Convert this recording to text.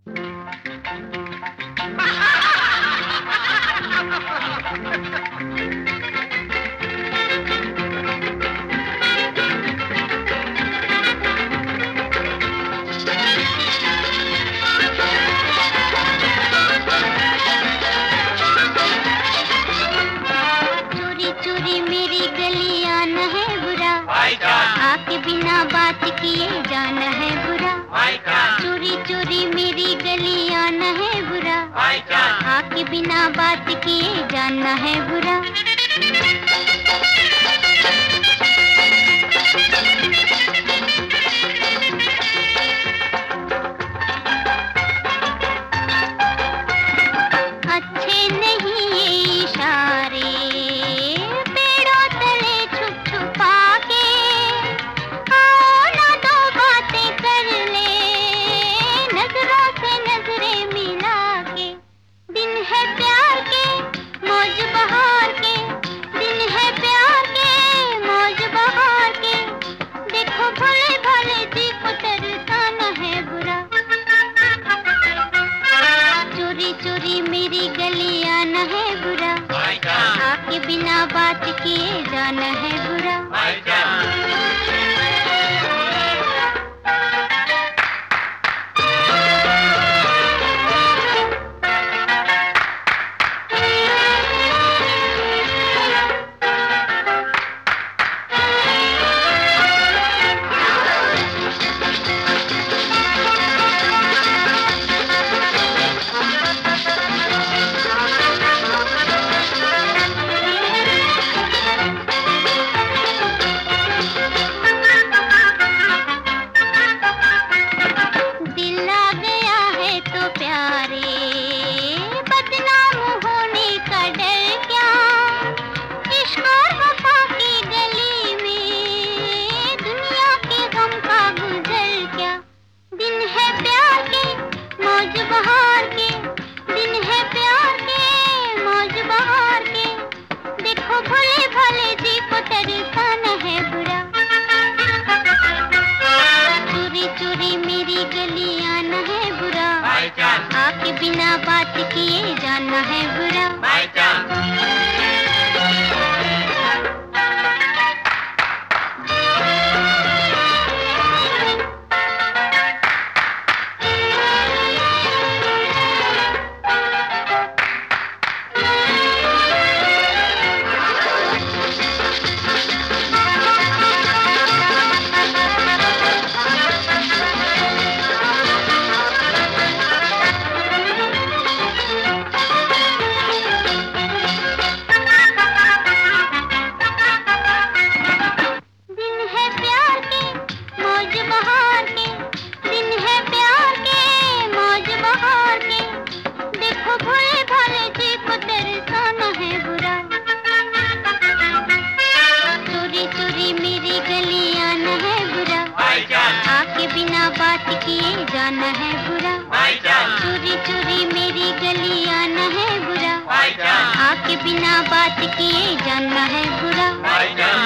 आके बिना बात किए जाना है बुरा। चोरी चोरी मेरी गली आना है बुरा। आके बिना बात किए जाना है बुरा। अच्छे नहीं ये इशारे पेड़ों तले छुप छुपा के, आओ ना दो बातें कर ले नजरों से नजरें मिला के। दिन है प्यार के मौज बहार के, दिन है प्यार के मौज बहार के। देखो भले भले जी को तरसाना है बुरा। चोरी चोरी मेरी गली आना है बुरा। आके बिना बात किए जाना है बुरा। बहार के दिन है प्यार के मौज बहार के। देखो भले भले जी को तरसाना है बुरा। चोरी चोरी मेरी गली आना है बुरा। आके बिना बात किए जाना है बुरा। आके बिना बात किए जाना है बुरा। चोरी चोरी मेरी गली आना है बुरा। आके बिना बात किए जाना है बुरा।